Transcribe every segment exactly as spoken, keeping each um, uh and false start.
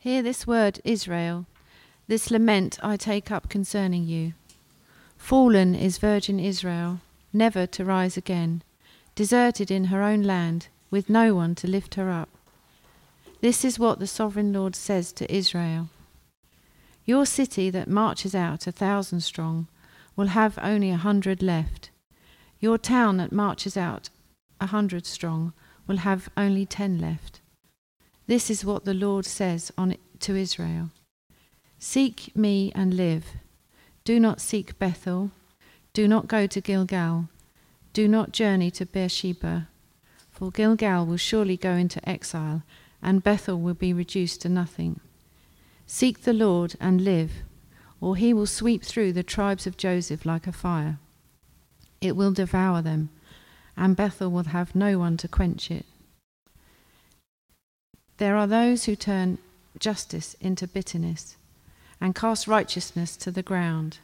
Hear this word, Israel, this lament I take up concerning you. Fallen is virgin Israel, never to rise again, deserted in her own land, with no one to lift her up. This is what the sovereign Lord says to Israel. Your city that marches out a thousand strong will have only a hundred left. Your town that marches out a hundred strong will have only ten left. This is what the Lord says on to Israel. Seek me and live. Do not seek Bethel. Do not go to Gilgal. Do not journey to Beersheba. For Gilgal will surely go into exile, and Bethel will be reduced to nothing. Seek the Lord and live, or he will sweep through the tribes of Joseph like a fire. It will devour them, and Bethel will have no one to quench it. There are those who turn justice into bitterness, and cast righteousness to the ground.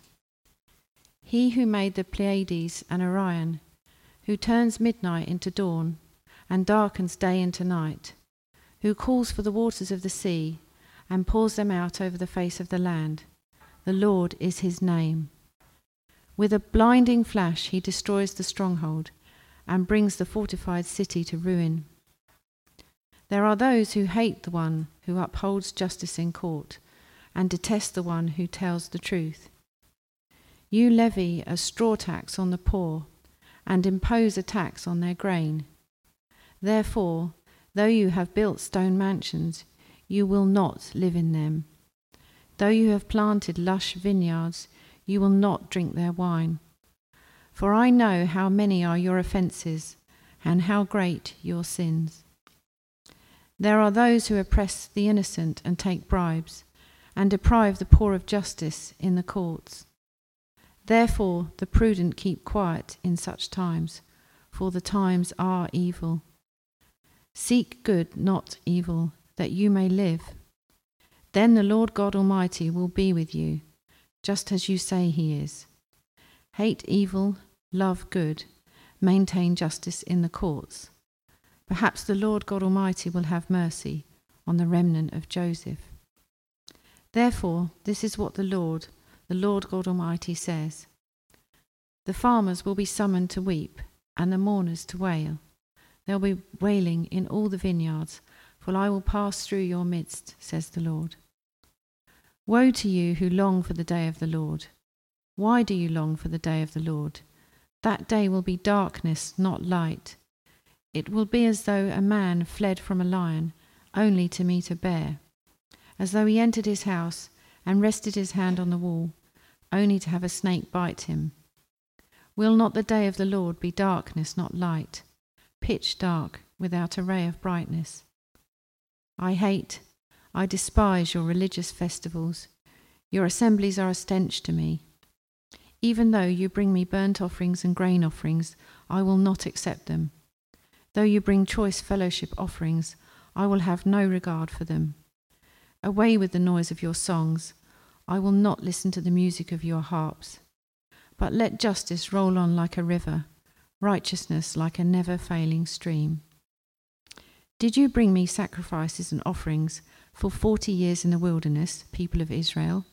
He who made the Pleiades and Orion, who turns midnight into dawn, and darkens day into night, who calls for the waters of the sea, and pours them out over the face of the land. The Lord is his name. With a blinding flash he destroys the stronghold, and brings the fortified city to ruin. There are those who hate the one who upholds justice in court, and detest the one who tells the truth. You levy a straw tax on the poor, and impose a tax on their grain. Therefore, though you have built stone mansions, you will not live in them. Though you have planted lush vineyards, you will not drink their wine. For I know how many are your offences, and how great your sins. There are those who oppress the innocent and take bribes, and deprive the poor of justice in the courts. Therefore the prudent keep quiet in such times, for the times are evil. Seek good, not evil, that you may live. Then the Lord God Almighty will be with you, just as you say he is. Hate evil, love good, maintain justice in the courts. Perhaps the Lord God Almighty will have mercy on the remnant of Joseph. Therefore, this is what the Lord, the Lord God Almighty says. The farmers will be summoned to weep, and the mourners to wail. There will be wailing in all the vineyards, for I will pass through your midst, says the Lord. Woe to you who long for the day of the Lord. Why do you long for the day of the Lord? That day will be darkness, not light. It will be as though a man fled from a lion, only to meet a bear, as though he entered his house and rested his hand on the wall, only to have a snake bite him. Will not the day of the Lord be darkness, not light, pitch dark, without a ray of brightness? I hate, I despise your religious festivals. Your assemblies are a stench to me. Even though you bring me burnt offerings and grain offerings, I will not accept them. Though you bring choice fellowship offerings, I will have no regard for them. Away with the noise of your songs. I will not listen to the music of your harps. But let justice roll on like a river, righteousness like a never-failing stream. Did you bring me sacrifices and offerings for forty years in the wilderness, people of Israel?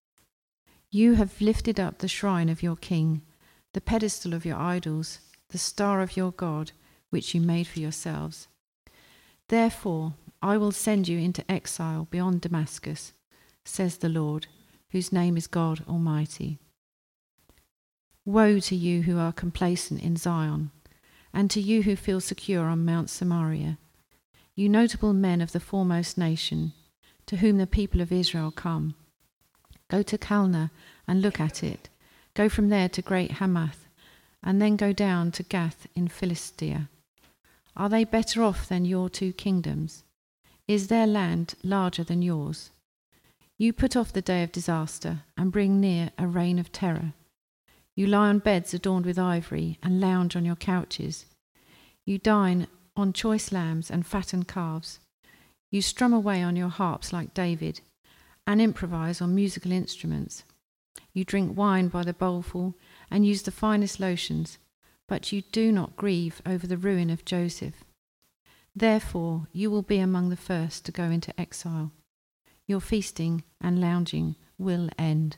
You have lifted up the shrine of your king, the pedestal of your idols, the star of your God, which you made for yourselves. Therefore, I will send you into exile beyond Damascus, says the Lord, whose name is God Almighty. Woe to you who are complacent in Zion, and to you who feel secure on Mount Samaria, you notable men of the foremost nation, to whom the people of Israel come. Go to Calneh and look at it. Go from there to Great Hamath, and then go down to Gath in Philistia. Are they better off than your two kingdoms? Is their land larger than yours? You put off the day of disaster and bring near a reign of terror. You lie on beds adorned with ivory and lounge on your couches. You dine on choice lambs and fattened calves. You strum away on your harps like David and improvise on musical instruments. You drink wine by the bowlful and use the finest lotions, but you do not grieve over the ruin of Joseph. Therefore you will be among the first to go into exile. your feasting and lounging will end.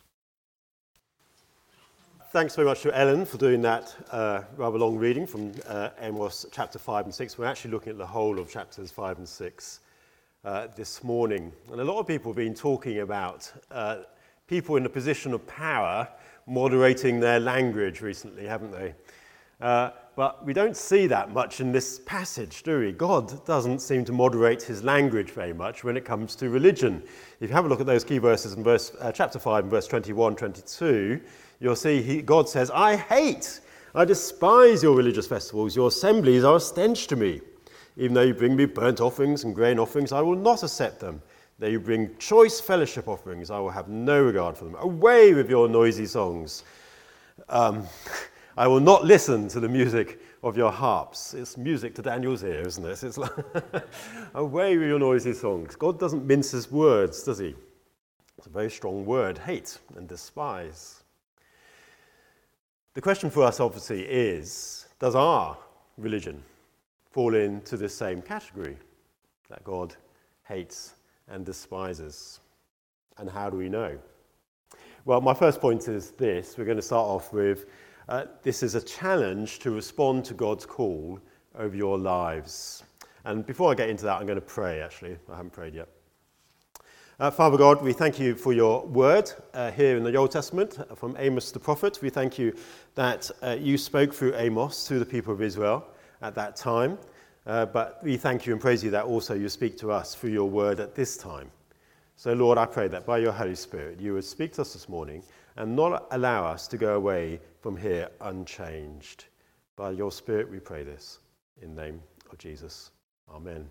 Thanks very much to Ellen for doing that uh, rather long reading from uh, Amos chapter five and six. We're actually looking at the whole of chapters five and six uh, this morning. And a lot of people have been talking about uh, people in a position of power moderating their language recently, haven't they? Uh, but we don't see that much in this passage, do we? God doesn't seem to moderate his language very much when it comes to religion. If you have a look at those key verses in verse, uh, chapter five and verse twenty-one, twenty-two, you'll see he, God says, I hate, I despise your religious festivals. Your assemblies are a stench to me. Even though you bring me burnt offerings and grain offerings, I will not accept them. Though you bring choice fellowship offerings, I will have no regard for them. Away with your noisy songs. Um, I will not listen to the music of your harps. It's music to Daniel's ear, isn't it? It's like away with your noisy songs. God doesn't mince his words, does he? It's a very strong word, hate and despise. The question for us, obviously, is, does our religion fall into this same category that God hates and despises? And how do we know? Well, my first point is this. We're going to start off with, uh, this is a challenge to respond to God's call over your lives. And before I get into that, I'm going to pray, actually. I haven't prayed yet. Uh, Father God, we thank you for your word uh, here in the Old Testament uh, from Amos the prophet. We thank you that uh, you spoke through Amos to the people of Israel at that time. Uh, but we thank you and praise you that also you speak to us through your word at this time. So Lord, I pray that by your Holy Spirit you would speak to us this morning and not allow us to go away from here unchanged. By your Spirit we pray this in the name of Jesus. Amen.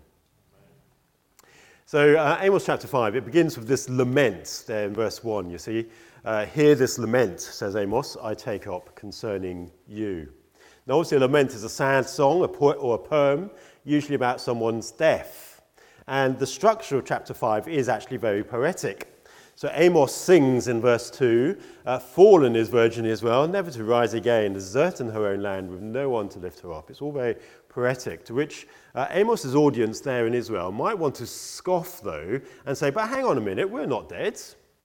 So uh, Amos chapter five, it begins with this lament there in verse one, you see. Uh, Hear this lament, says Amos, I take up concerning you. Now obviously a lament is a sad song a po- or a poem, usually about someone's death. And the structure of chapter five is actually very poetic. So Amos sings in verse two, uh, fallen is virgin Israel, never to rise again, desert in her own land with no one to lift her up. It's all very poetic, to which uh, Amos's audience there in Israel might want to scoff, though, and say, but hang on a minute, we're not dead.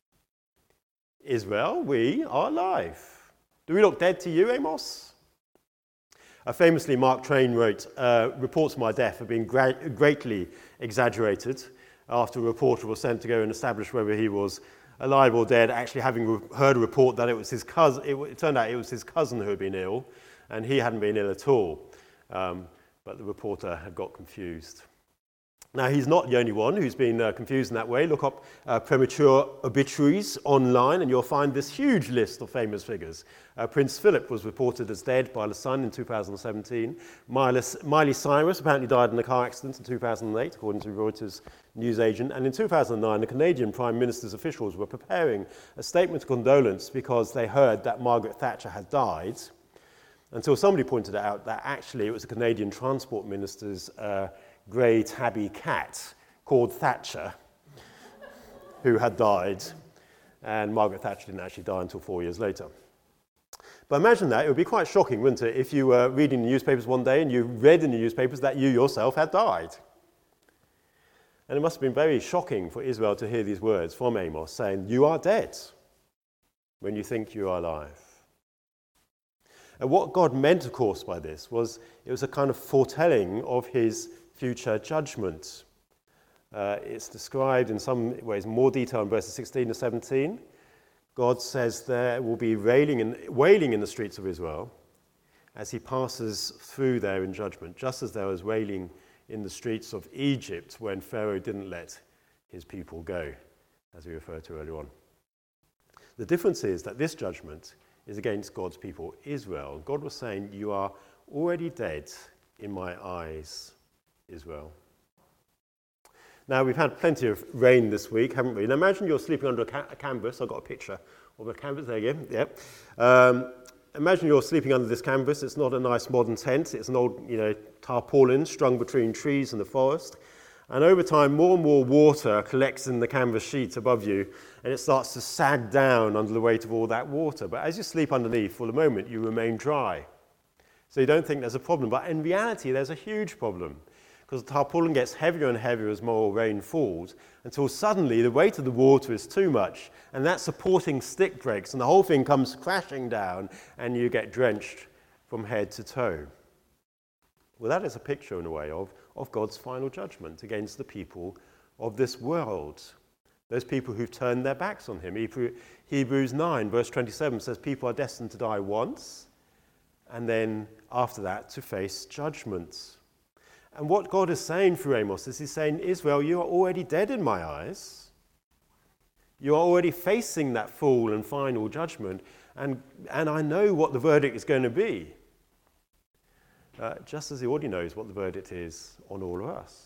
Israel, we are alive. Do we look dead to you, Amos? Uh, famously, Mark Twain wrote, uh, reports of my death have been gra- greatly exaggerated after a reporter was sent to go and establish whether he was alive or dead, actually having re- heard a report that it was his cousin. It, it turned out it was his cousin who had been ill, and he hadn't been ill at all. Um, but the reporter had got confused. Now, he's not the only one who's been uh, confused in that way. Look up uh, premature obituaries online, and you'll find this huge list of famous figures. Uh, Prince Philip was reported as dead by The Sun in two thousand seventeen. Miley, Miley Cyrus apparently died in a car accident in two thousand eight, according to Reuters news agent. And in two thousand nine, the Canadian Prime Minister's officials were preparing a statement of condolence because they heard that Margaret Thatcher had died, until somebody pointed out that actually it was the Canadian Transport Minister's uh, grey tabby cat called Thatcher who had died, and Margaret Thatcher didn't actually die until four years later. But imagine that. It would be quite shocking, wouldn't it, if you were reading the newspapers one day and you read in the newspapers that you yourself had died. And it must have been very shocking for Israel to hear these words from Amos saying, you are dead when you think you are alive. And what God meant, of course, by this was it was a kind of foretelling of his future judgment. Uh, it's described in some ways more detail in verses sixteen to seventeen. God says there will be wailing in, wailing in the streets of Israel as he passes through there in judgment, just as there was wailing in the streets of Egypt when Pharaoh didn't let his people go, as we referred to earlier on. The difference is that this judgment is against God's people, Israel. God was saying, you are already dead in my eyes, Israel. Now, we've had plenty of rain this week, haven't we? Now, imagine you're sleeping under a, ca- a canvas. I've got a picture of a canvas. There you go. Yep. Um, imagine you're sleeping under this canvas. It's not a nice modern tent. It's an old, you know, tarpaulin strung between trees in the forest. And over time, more and more water collects in the canvas sheet above you, and it starts to sag down under the weight of all that water. But as you sleep underneath, for the moment, you remain dry. So you don't think there's a problem. But in reality, there's a huge problem. because the tarpaulin gets heavier and heavier as more rain falls, until suddenly the weight of the water is too much, and that supporting stick breaks, and the whole thing comes crashing down, and you get drenched from head to toe. Well, that is a picture, in a way, of, of God's final judgment against the people of this world, those people who've turned their backs on him. Hebrews nine, verse twenty-seven says people are destined to die once, and then after that to face judgment. And what God is saying through Amos is he's saying, Israel, you are already dead in my eyes. You are already facing that full and final judgment, and, and I know what the verdict is going to be, uh, just as he already knows what the verdict is on all of us.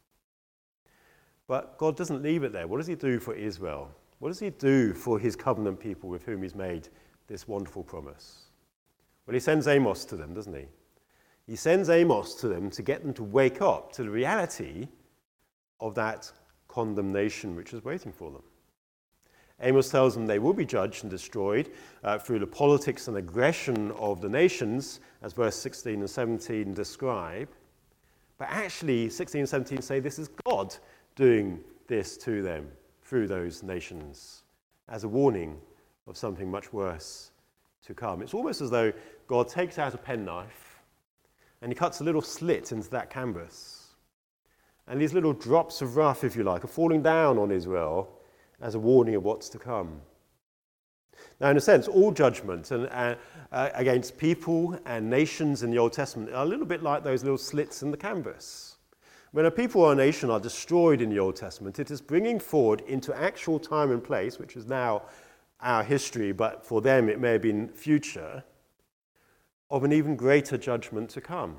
But God doesn't leave it there. What does he do for Israel? What does he do for his covenant people with whom he's made this wonderful promise? Well, he sends Amos to them, doesn't he? He sends Amos to them to get them to wake up to the reality of that condemnation which is waiting for them. Amos tells them they will be judged and destroyed uh, through the politics and aggression of the nations, as verse sixteen and seventeen describe. But actually, sixteen and seventeen say this is God doing this to them through those nations as a warning of something much worse to come. It's almost as though God takes out a penknife and he cuts a little slit into that canvas. And these little drops of wrath, if you like, are falling down on Israel as a warning of what's to come. Now, in a sense, all judgment and, uh, uh, against people and nations in the Old Testament are a little bit like those little slits in the canvas. When a people or a nation are destroyed in the Old Testament, it is bringing forward into actual time and place, which is now our history, but for them it may have been future, of an even greater judgment to come.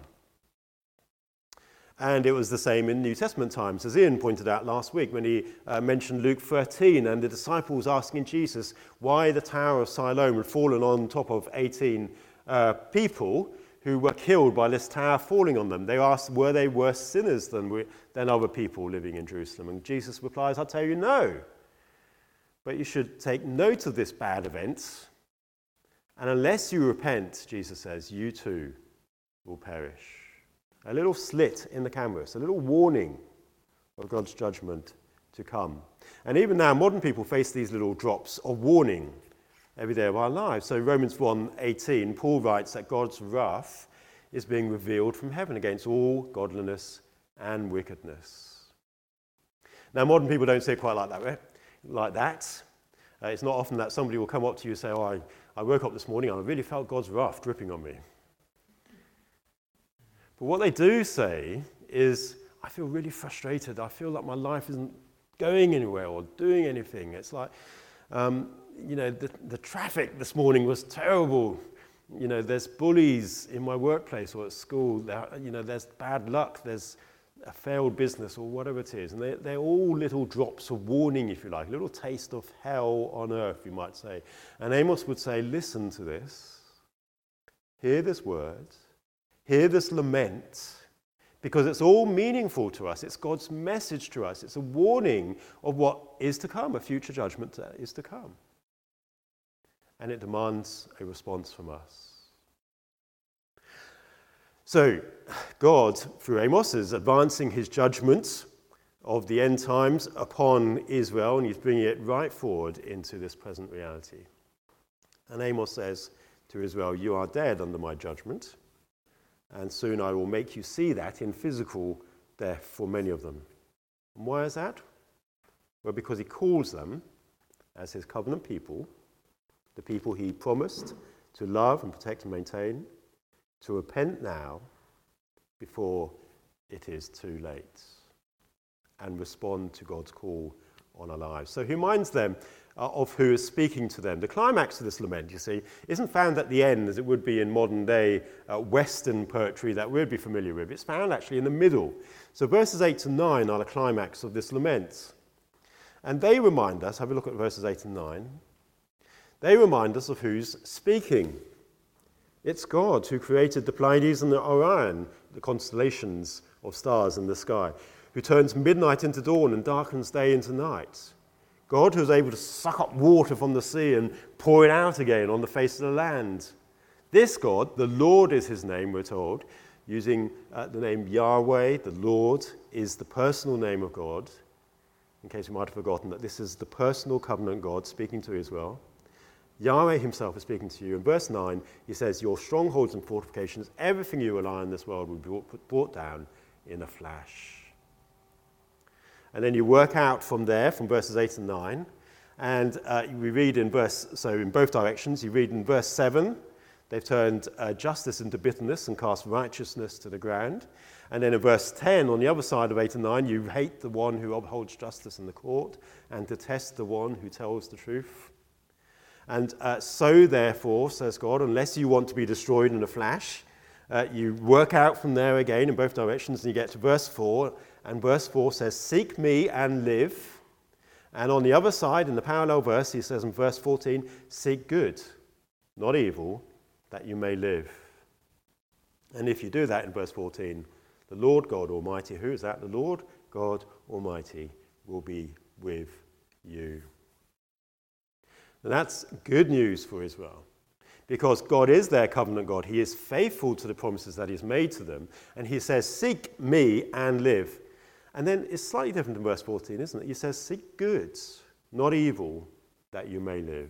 And it was the same in New Testament times, as Ian pointed out last week when he uh, mentioned Luke thirteen and the disciples asking Jesus why the Tower of Siloam had fallen on top of eighteen uh, people who were killed by this tower falling on them. They asked, were they worse sinners than, we, than other people living in Jerusalem? And Jesus replies, I'll tell you, no. But you should take note of this bad event, and unless you repent, Jesus says, you too will perish. A little slit in the canvas, a little warning of God's judgment to come. And even now, modern people face these little drops of warning every day of our lives. So Romans one eighteen, Paul writes that God's wrath is being revealed from heaven against all godliness and wickedness. Now, modern people don't say it quite like that, right? Like that. Uh, it's not often that somebody will come up to you and say, oh, I, I woke up this morning and I really felt God's wrath dripping on me. But what they do say is, I feel really frustrated. I feel like my life isn't going anywhere or doing anything. It's like, um, you know, the, the traffic this morning was terrible. You know, there's bullies in my workplace or at school. There, you know, there's bad luck. There's a failed business or whatever it is. And they, they're all little drops of warning, if you like, a little taste of hell on earth, you might say. And Amos would say, listen to this. Hear this word. Hear this lament, because it's all meaningful to us. It's God's message to us. It's a warning of what is to come, a future judgment that is to come. And it demands a response from us. So, God, through Amos, is advancing his judgment of the end times upon Israel, and he's bringing it right forward into this present reality. And Amos says to Israel, you are dead under my judgment, and soon I will make you see that in physical death for many of them. And why is that? Well, because he calls them as his covenant people, the people he promised to love and protect and maintain, to repent now before it is too late, and respond to God's call on our lives. So he reminds them uh, of who is speaking to them. The climax of this lament, you see, isn't found at the end as it would be in modern day uh, Western poetry that we'd be familiar with. It's found actually in the middle. So verses eight to nine are the climax of this lament. And they remind us, have a look at verses eight and nine, they remind us of who's speaking. It's God who created the Pleiades and the Orion, the constellations of stars in the sky, who turns midnight into dawn and darkens day into night. God who is able to suck up water from the sea and pour it out again on the face of the land. This God, the Lord is his name, we're told, using uh, the name Yahweh, the Lord, is the personal name of God, in case you might have forgotten that this is the personal covenant God speaking to Israel. Yahweh himself is speaking to you. In verse nine, he says, your strongholds and fortifications, everything you rely on in this world will be brought, brought down in a flash. And then you work out from there, from verses eight and nine, and uh, we read in verse, so in both directions, you read in verse seven, they've turned uh, justice into bitterness and cast righteousness to the ground. And then in verse ten, on the other side of eight and nine, you hate the one who upholds justice in the court and detest the one who tells the truth. And uh, so, therefore, says God, unless you want to be destroyed in a flash, uh, you work out from there again in both directions, and you get to verse four, and verse four says, seek me and live. And on the other side, in the parallel verse, he says in verse fourteen, seek good, not evil, that you may live. And if you do that in verse fourteen, the Lord God Almighty, who is that? The Lord God Almighty will be with you. And that's good news for Israel, because God is their covenant God. He is faithful to the promises that he's made to them. And he says, seek me and live. And then it's slightly different in verse fourteen, isn't it? He says, seek good, not evil, that you may live.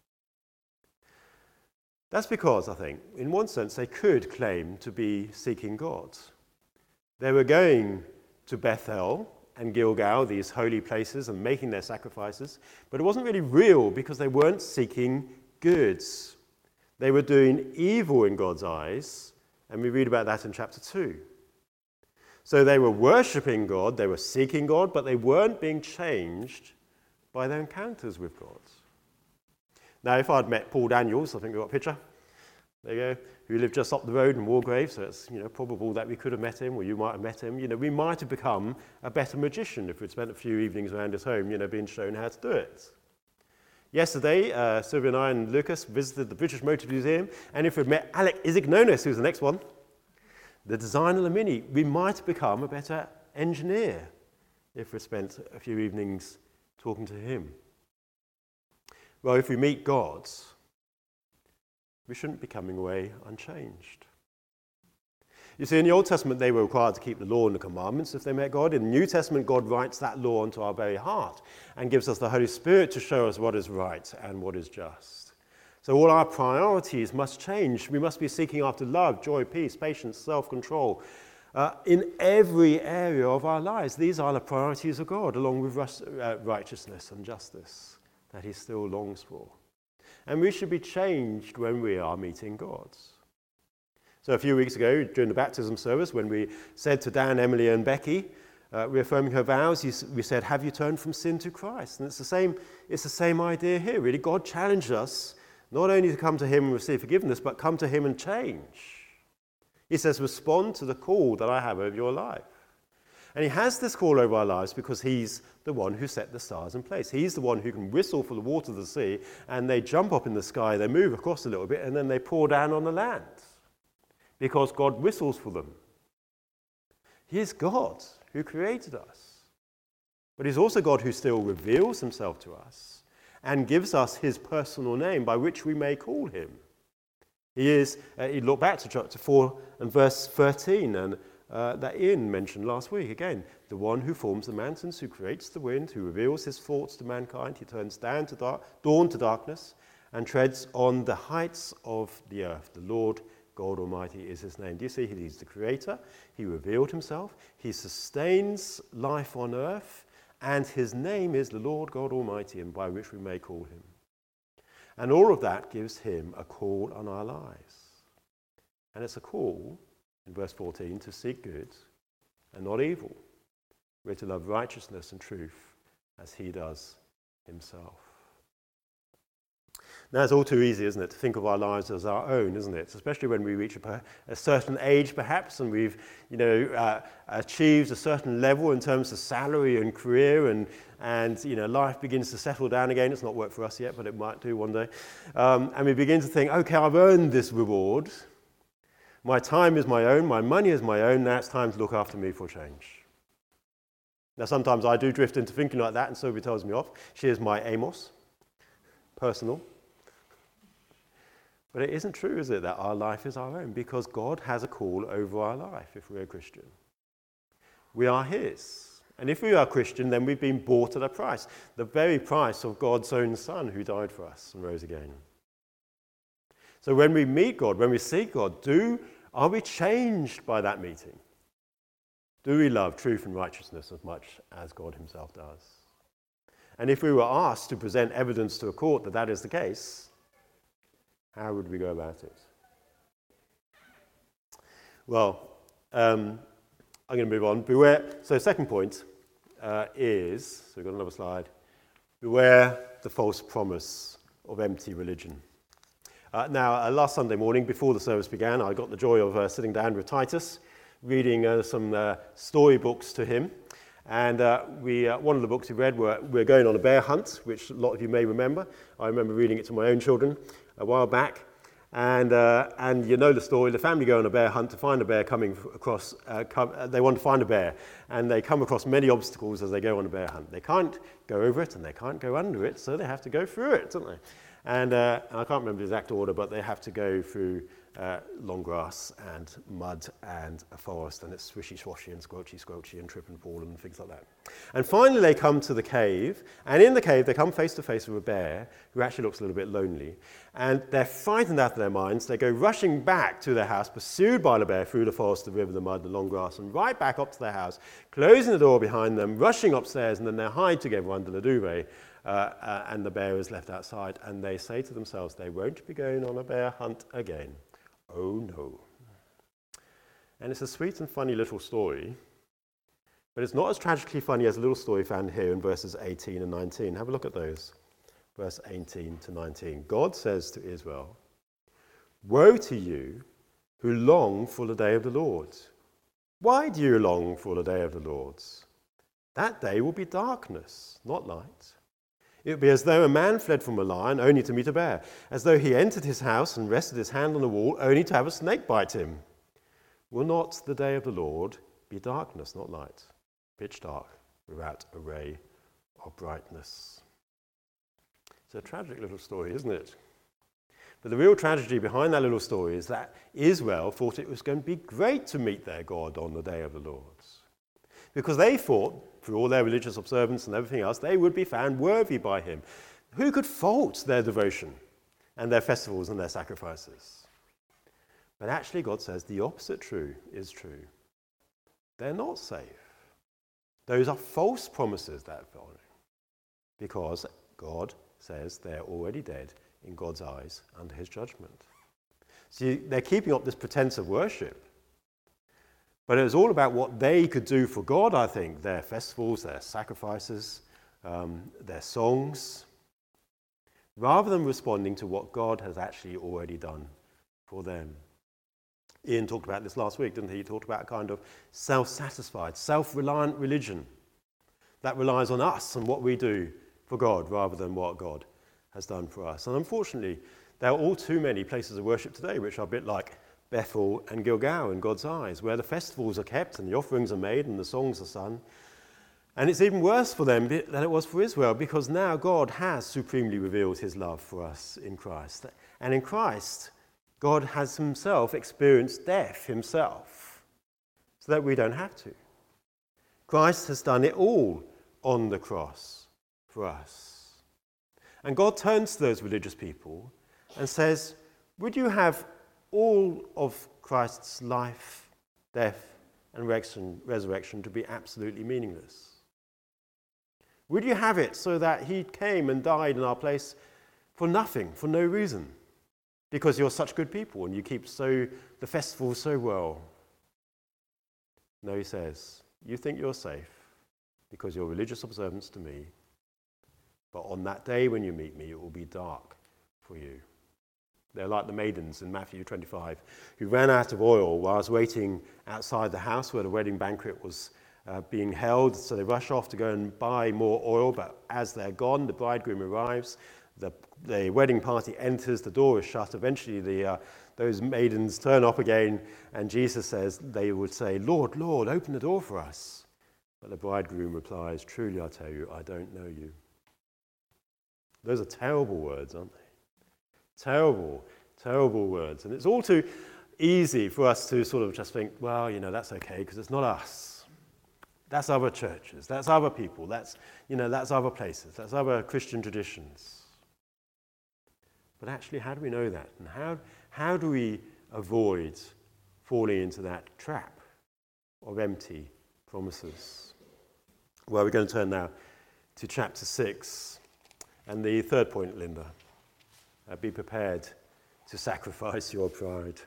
That's because, I think, in one sense, they could claim to be seeking God. They were going to Bethel and Gilgal, these holy places, and making their sacrifices, but it wasn't really real because they weren't seeking good. They were doing evil in God's eyes, and we read about that in chapter two. So they were worshipping God, they were seeking God, but they weren't being changed by their encounters with God. Now, if I'd met Paul Daniels, I think we've got a picture, there you go, who lived just up the road in Wargrave, so it's, you know, probable that we could have met him, or you might have met him. You know, we might have become a better magician if we'd spent a few evenings around his home, you know, being shown how to do it. Yesterday, uh, Sylvia and I and Lucas visited the British Motor Museum, and if we'd met Alec Isignonis, who's the next one, the designer of the Mini, we might have become a better engineer if we spent a few evenings talking to him. Well, if we meet God, we shouldn't be coming away unchanged. You see, in the Old Testament, they were required to keep the law and the commandments if they met God. In the New Testament, God writes that law into our very heart and gives us the Holy Spirit to show us what is right and what is just. So all our priorities must change. We must be seeking after love, joy, peace, patience, self-control uh, in every area of our lives. These are the priorities of God, along with righteousness and justice that he still longs for. And we should be changed when we are meeting God. So a few weeks ago, during the baptism service, when we said to Dan, Emily, and Becky, uh, reaffirming her vows, we said, have you turned from sin to Christ? And it's the same, it's the same idea here, really. God challenged us not only to come to him and receive forgiveness, but come to him and change. He says, respond to the call that I have over your life. And he has this call over our lives because he's the one who set the stars in place. He's the one who can whistle for the water of the sea, and they jump up in the sky, they move across a little bit, and then they pour down on the land because God whistles for them. He is God who created us. But he's also God who still reveals himself to us and gives us his personal name by which we may call him. He is, uh, you look back to chapter four and verse thirteen, and uh, that Ian mentioned last week. Again, the one who forms the mountains, who creates the wind, who reveals his thoughts to mankind. He turns down to dark, dawn to darkness and treads on the heights of the earth. The Lord God Almighty is his name. Do you see? He's the creator. He revealed himself. He sustains life on earth. And his name is the Lord God Almighty, and by which we may call him. And all of that gives him a call on our lives. And it's a call, in verse fourteen, to seek good and not evil. We're to love righteousness and truth as he does himself. Now, it's all too easy, isn't it, to think of our lives as our own, isn't it? Especially when we reach a, a certain age, perhaps, and we've, you know, uh, achieved a certain level in terms of salary and career, and, and, you know, life begins to settle down again. It's not worked for us yet, but it might do one day. Um, and we begin to think, okay, I've earned this reward. My time is my own. My money is my own. Now it's time to look after me for change. Now, sometimes I do drift into thinking like that, and Sylvia tells me off. She is my Amos, personal. But it isn't true, is it, that our life is our own, because God has a call over our life if we're a Christian. We are his. And if we are Christian, then we've been bought at a price, the very price of God's own Son who died for us and rose again. So when we meet God, when we seek God, do are we changed by that meeting? Do we love truth and righteousness as much as God himself does? And if we were asked to present evidence to a court that that is the case, how would we go about it? Well, um, I'm going to move on. Beware. So second point uh, is, so we've got another slide, beware the false promise of empty religion. Uh, now, uh, last Sunday morning, before the service began, I got the joy of uh, sitting down with Titus, reading uh, some uh, storybooks to him. And uh, we, uh, one of the books we read, were, we're going on a bear hunt, which a lot of you may remember. I remember reading it to my own children a while back. And, uh, and you know the story. The family go on a bear hunt to find a bear coming across. Uh, come, uh, they want to find a bear. And they come across many obstacles as they go on a bear hunt. They can't go over it and they can't go under it, so they have to go through it, don't they? And, uh, and I can't remember the exact order, but they have to go through uh, long grass and mud and a forest, and it's swishy-swashy and squelchy-squelchy and trip and fall and things like that. And finally they come to the cave, and in the cave they come face-to-face with a bear who actually looks a little bit lonely. And they're frightened out of their minds. They go rushing back to their house, pursued by the bear through the forest, the river, the mud, the long grass, and right back up to their house, closing the door behind them, rushing upstairs, and then they hide together under the duvet. Uh, uh, and the bear is left outside, and they say to themselves, they won't be going on a bear hunt again. Oh no. And it's a sweet and funny little story, but it's not as tragically funny as a little story found here in verses eighteen and nineteen. Have a look at those. Verse eighteen to nineteen. God says to Israel, "Woe to you who long for the day of the Lord. Why do you long for the day of the Lord? That day will be darkness, not light. It would be as though a man fled from a lion only to meet a bear, as though he entered his house and rested his hand on the wall only to have a snake bite him. Will not the day of the Lord be darkness, not light, pitch dark, without a ray of brightness?" It's a tragic little story, isn't it? But the real tragedy behind that little story is that Israel thought it was going to be great to meet their God on the day of the Lord. Because they thought, through all their religious observance and everything else, they would be found worthy by him. Who could fault their devotion and their festivals and their sacrifices? But actually God says the opposite true is true. They're not safe. Those are false promises that follow, because God says they're already dead in God's eyes under his judgment. See, they're keeping up this pretense of worship. But it was all about what they could do for God, I think. Their festivals, their sacrifices, um, their songs, rather than responding to what God has actually already done for them. Ian talked about this last week, didn't he? He talked about a kind of self-satisfied, self-reliant religion that relies on us and what we do for God rather than what God has done for us. And unfortunately, there are all too many places of worship today which are a bit like Bethel and Gilgal in God's eyes, where the festivals are kept and the offerings are made and the songs are sung. And it's even worse for them than it was for Israel, because now God has supremely revealed his love for us in Christ. And in Christ, God has himself experienced death himself, so that we don't have to. Christ has done it all on the cross for us. And God turns to those religious people and says, would you have all of Christ's life, death, and resurrection to be absolutely meaningless? Would you have it so that he came and died in our place for nothing, for no reason, because you're such good people and you keep so the festival so well? No, he says, you think you're safe because your religious observance to me, but on that day when you meet me, it will be dark for you. They're like the maidens in Matthew twenty-five who ran out of oil whilst waiting outside the house where the wedding banquet was uh, being held. So they rush off to go and buy more oil, but as they're gone, the bridegroom arrives, the, the wedding party enters, the door is shut. Eventually the, uh, those maidens turn up again, and Jesus says, they would say, Lord, Lord, open the door for us. But the bridegroom replies, truly I tell you, I don't know you. Those are terrible words, aren't they? Terrible, Terrible words. And it's all too easy for us to sort of just think, well, you know, that's okay because it's not us. That's other churches. That's other people. That's, you know, that's other places. That's other Christian traditions. But actually, how do we know that? And how, how do we avoid falling into that trap of empty promises? Well, we're going to turn now to chapter six. And the third point, Linda, uh, be prepared to sacrifice your pride.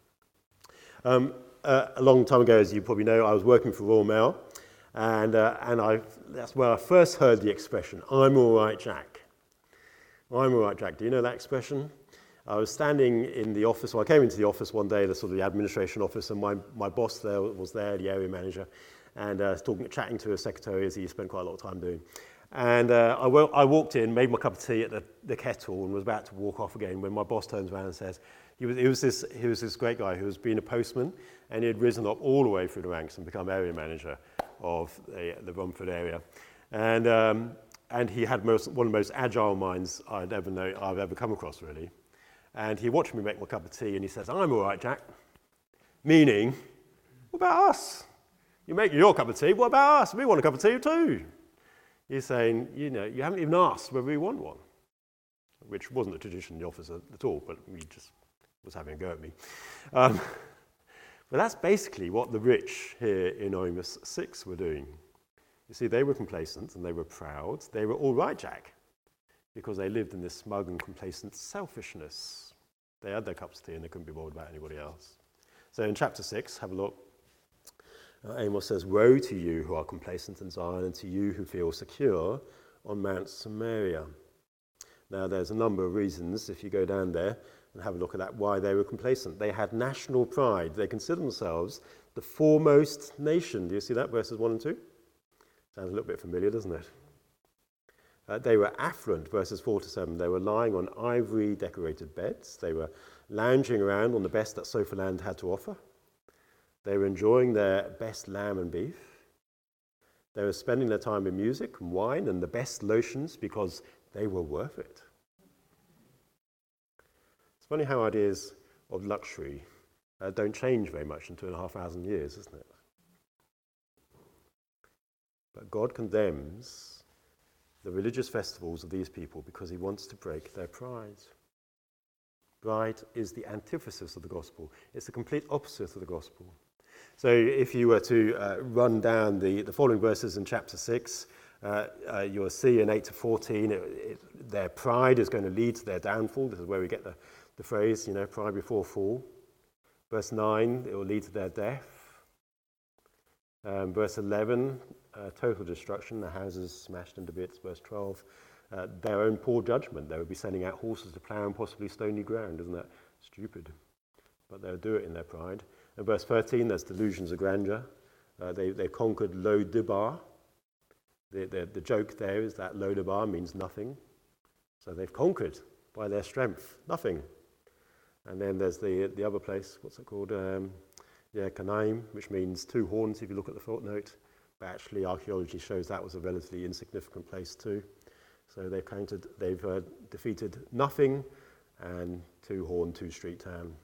Um, uh, a long time ago, as you probably know, I was working for Royal Mail, and uh, and I that's where I first heard the expression, "I'm all right, Jack." I'm all right, Jack. Do you know that expression? I was standing in the office, or I came into the office one day, the sort of the administration office, and my, my boss there was there, the area manager, and uh, talking, chatting to a secretary, as he spent quite a lot of time doing. And uh, I, w- I walked in, made my cup of tea at the, the kettle, and was about to walk off again when my boss turns around and says, he was, he was this he was this great guy who was being a postman, and he had risen up all the way through the ranks and become area manager of the, the Romford area. And um, and he had most, one of the most agile minds I'd ever know I've ever come across, really. And he watched me make my cup of tea, and he says, "I'm all right, Jack." Meaning, what about us? You make your cup of tea, what about us? We want a cup of tea too. He's saying, you know, you haven't even asked whether we want one, which wasn't a tradition in the office at all, but he just was having a go at me. Um, but that's basically what the rich here in Amos six were doing. You see, they were complacent and they were proud. They were all right, Jack, because they lived in this smug and complacent selfishness. They had their cups of tea and they couldn't be bothered about anybody else. So in chapter six, have a look. Uh, Amos says, "Woe to you who are complacent in Zion, and to you who feel secure on Mount Samaria." Now, there's a number of reasons, if you go down there and have a look at that, why they were complacent. They had national pride. They considered themselves the foremost nation. Do you see that, verses one and two? Sounds a little bit familiar, doesn't it? Uh, they were affluent, verses four to seven. They were lying on ivory-decorated beds. They were lounging around on the best that Sofaland had to offer. They were enjoying their best lamb and beef. They were spending their time in music and wine and the best lotions because they were worth it. It's funny how ideas of luxury uh, don't change very much in two and a half thousand years, isn't it? But God condemns the religious festivals of these people because he wants to break their pride. Pride is the antithesis of the gospel. It's the complete opposite of the gospel. So if you were to uh, run down the, the following verses in chapter six, uh, uh, you'll see in eight to fourteen, it, it, their pride is going to lead to their downfall. This is where we get the, the phrase, you know, pride before fall. Verse nine, it will lead to their death. Um, verse eleven, uh, total destruction, the houses smashed into bits. Verse twelve, uh, their own poor judgment. They would be sending out horses to plough and possibly stony ground. Isn't that stupid? But they'll do it in their pride. In verse thirteen, there's delusions of grandeur. Uh, they, they conquered Lo-debar. The, the, the joke there is that Lo-debar means nothing. So they've conquered by their strength, nothing. And then there's the the other place, what's it called? Um, yeah, Kanaim, which means two horns if you look at the footnote. But actually archaeology shows that was a relatively insignificant place too. So they've counted, they've uh, defeated nothing and two horn, two street town.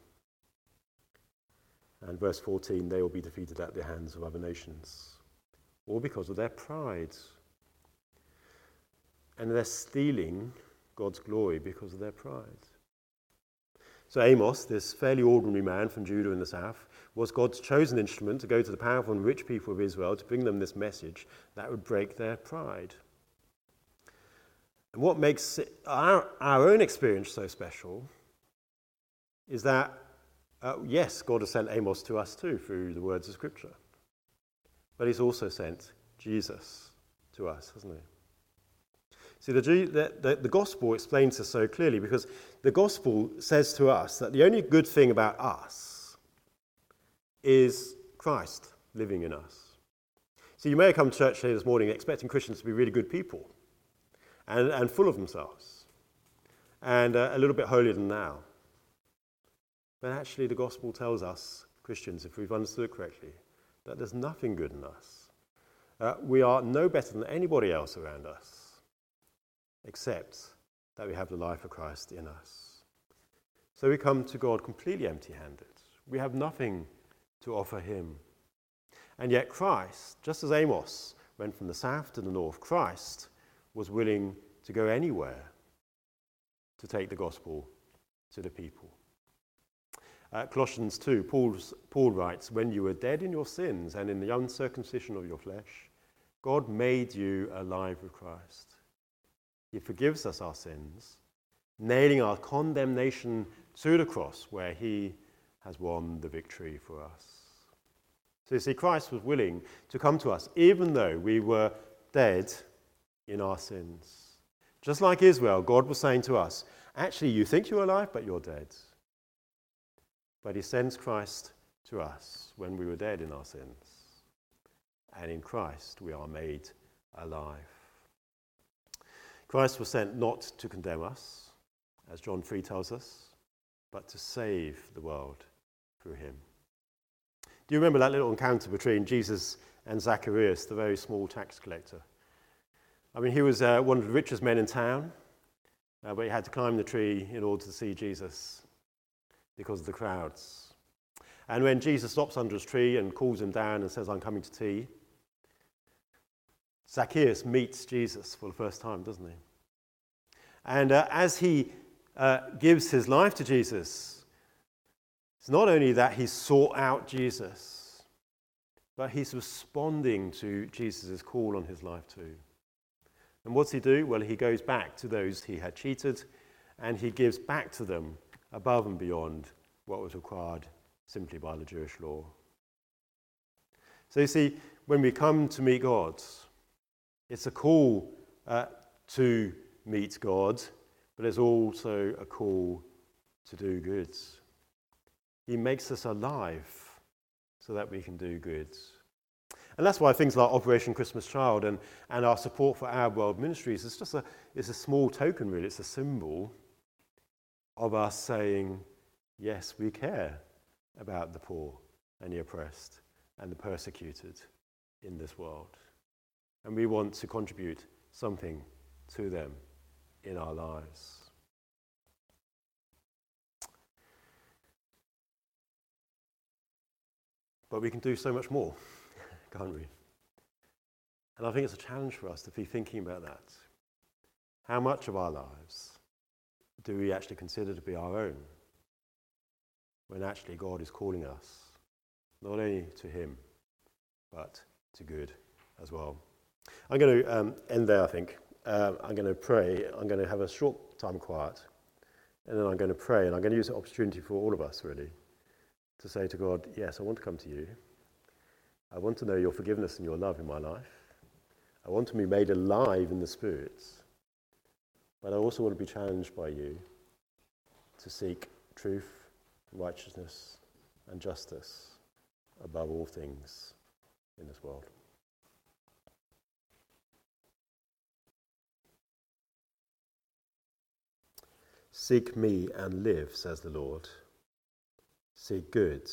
And verse fourteen, they will be defeated at the hands of other nations, all because of their pride. And they're stealing God's glory because of their pride. So Amos, this fairly ordinary man from Judah in the south, was God's chosen instrument to go to the powerful and rich people of Israel to bring them this message that would break their pride. And what makes it, our, our own experience so special is that Uh, yes, God has sent Amos to us too through the words of Scripture. But he's also sent Jesus to us, hasn't he? See, the, the, the, the gospel explains this so clearly because the gospel says to us that the only good thing about us is Christ living in us. So you may have come to church here this morning expecting Christians to be really good people and, and full of themselves and uh, a little bit holier than thou. But actually the gospel tells us, Christians, if we've understood it correctly, that there's nothing good in us. Uh, we are no better than anybody else around us, except that we have the life of Christ in us. So we come to God completely empty-handed. We have nothing to offer him. And yet Christ, just as Amos went from the south to the north, Christ was willing to go anywhere to take the gospel to the people. Uh, Colossians two, Paul's, Paul writes, when you were dead in your sins and in the uncircumcision of your flesh, God made you alive with Christ. He forgives us our sins, nailing our condemnation to the cross where he has won the victory for us. So you see, Christ was willing to come to us even though we were dead in our sins. Just like Israel, God was saying to us, actually, you think you're alive, but you're dead. But he sends Christ to us when we were dead in our sins. And in Christ, we are made alive. Christ was sent not to condemn us, as John three tells us, but to save the world through him. Do you remember that little encounter between Jesus and Zacchaeus, the very small tax collector? I mean, he was uh, one of the richest men in town, uh, but he had to climb the tree in order to see Jesus because of the crowds. And when Jesus stops under his tree and calls him down and says, I'm coming to tea, Zacchaeus meets Jesus for the first time, doesn't he? And uh, as he uh, gives his life to Jesus, it's not only that he sought out Jesus, but he's responding to Jesus' call on his life too. And what's he do? Well, he goes back to those he had cheated, and he gives back to them above and beyond what was required simply by the Jewish law. So you see, when we come to meet God, it's a call uh, to meet God, but it's also a call to do good. He makes us alive so that we can do good. And that's why things like Operation Christmas Child and, and our support for Our World Ministries is just a, it's a small token, really. It's a symbol of us saying, yes, we care about the poor and the oppressed and the persecuted in this world. And we want to contribute something to them in our lives. But we can do so much more, can't we? And I think it's a challenge for us to be thinking about that. How much of our lives do we actually consider to be our own, when actually God is calling us, not only to him, but to good as well. I'm going to um, end there, I think. Uh, I'm going to pray. I'm going to have a short time quiet. And then I'm going to pray. And I'm going to use the opportunity for all of us, really, to say to God, yes, I want to come to you. I want to know your forgiveness and your love in my life. I want to be made alive in the Spirit. But I also want to be challenged by you to seek truth, righteousness, and justice above all things in this world. Seek me and live, says the Lord. Seek good,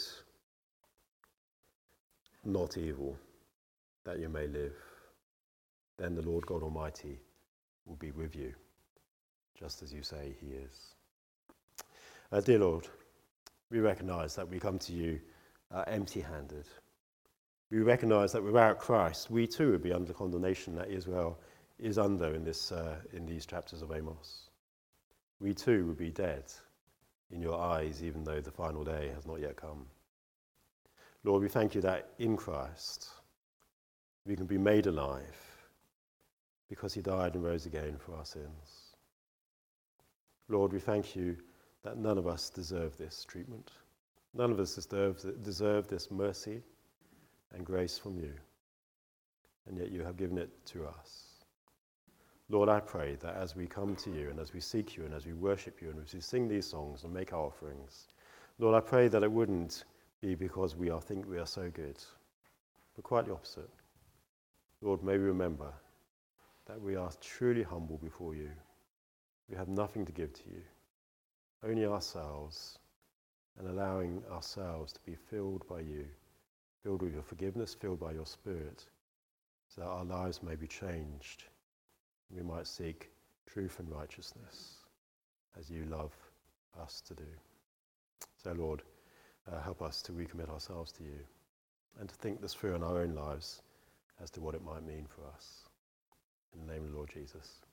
not evil, that you may live. Then the Lord God Almighty will be with you, just as you say he is. Uh, dear Lord, we recognize that we come to you uh, empty-handed. We recognize that without Christ, we too would be under condemnation that Israel is under in, this, uh, in these chapters of Amos. We too would be dead in your eyes, even though the final day has not yet come. Lord, we thank you that in Christ we can be made alive because he died and rose again for our sins. Lord, we thank you that none of us deserve this treatment. None of us deserve, deserve this mercy and grace from you, and yet you have given it to us. Lord, I pray that as we come to you and as we seek you and as we worship you and as we sing these songs and make our offerings, Lord, I pray that it wouldn't be because we are, think we are so good, but quite the opposite. Lord, may we remember that we are truly humble before you. We have nothing to give to you, only ourselves, and allowing ourselves to be filled by you, filled with your forgiveness, filled by your Spirit, so that our lives may be changed. We might seek truth and righteousness as you love us to do. So, Lord, uh, help us to recommit ourselves to you and to think this through in our own lives as to what it might mean for us. In the name of the Lord Jesus.